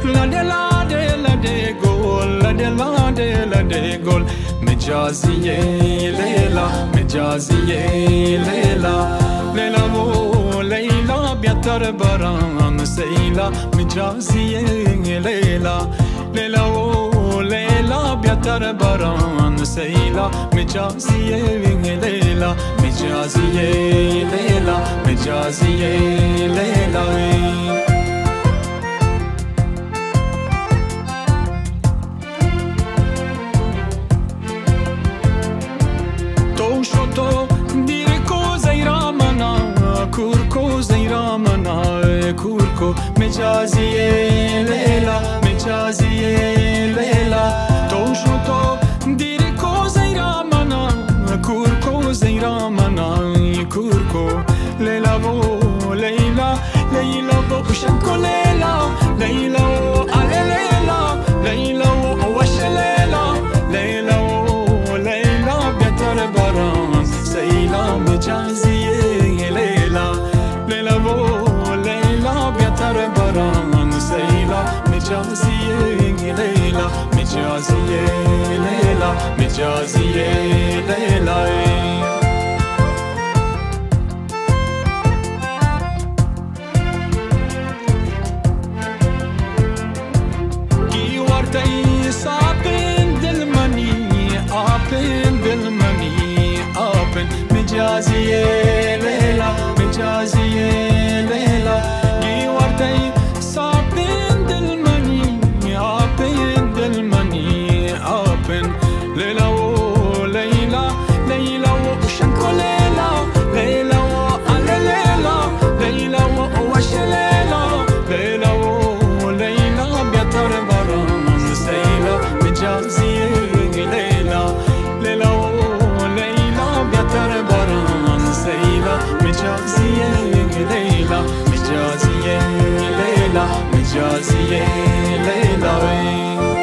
گل مجازیه لیلا مجازیه لیلا لیلا و لیلا بیاتر بران سیلا مجازیه لیلا لیلا و لیلا بیاتر بران سیلا مجازیه لیلا مجازیه لیلا مجازیه لیلا کورکو مجازیه لیلا مجازیه لیلا تو شو تو دیری کو زیرا منا کورکو زیرا منا کورکو لیلا و لیلا لیلا و شنکو لیلا لیلا و آله لیلا لیلا و وش لیلا لیلا و لیلا بیتر بران سیلا مجازیه لیلا لیلا و سیلا مجازیه لیلا مجازیه لیلا مجازیه لیلا کی ورتی سابن دل منی آپن دل منی آپن مجازیه لیلا مجازیه لیلا کی ورتی ليلى وليلى ليلى وشنكو ليلى ليلى وعلى ليلى ليلى ووش ليلى ليلى وليلى بيتر بران سيلى مجازية ليلى ليلى وليلى بيتر بران سيلى مجازية ليلى مجازية ليلى مجازية ليلى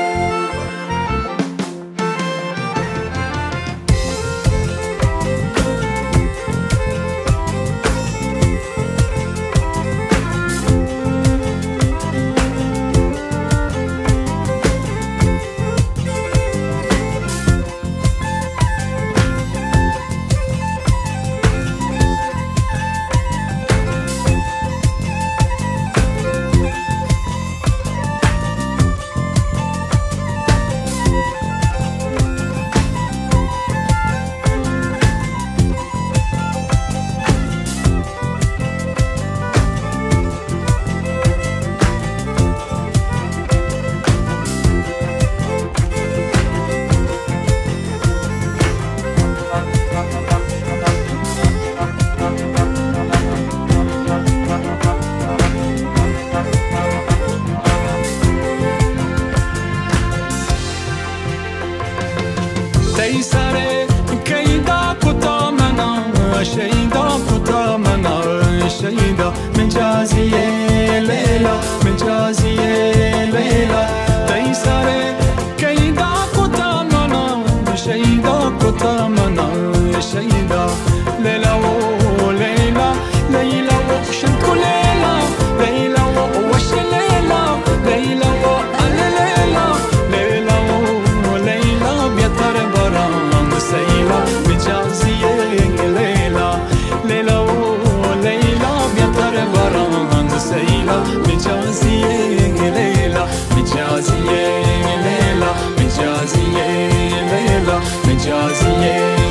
سر کیدا کتا منا شیدا کتا منا شیدا مجازیه لیلا مجازیه لیلا تی سر کیدا کتا منا شیدا کتا منا شیدا لیلا و لیلا لیلا و شنکو لیلا لیلا و وش لیلا لیلا و آله لیلا لیلا و لیلا بیتر سيلا مجازية ليلى ليلى وليلى بيتر بران سيلا مجازية ليلى مجازية ليلى مجازية ليلى مجازية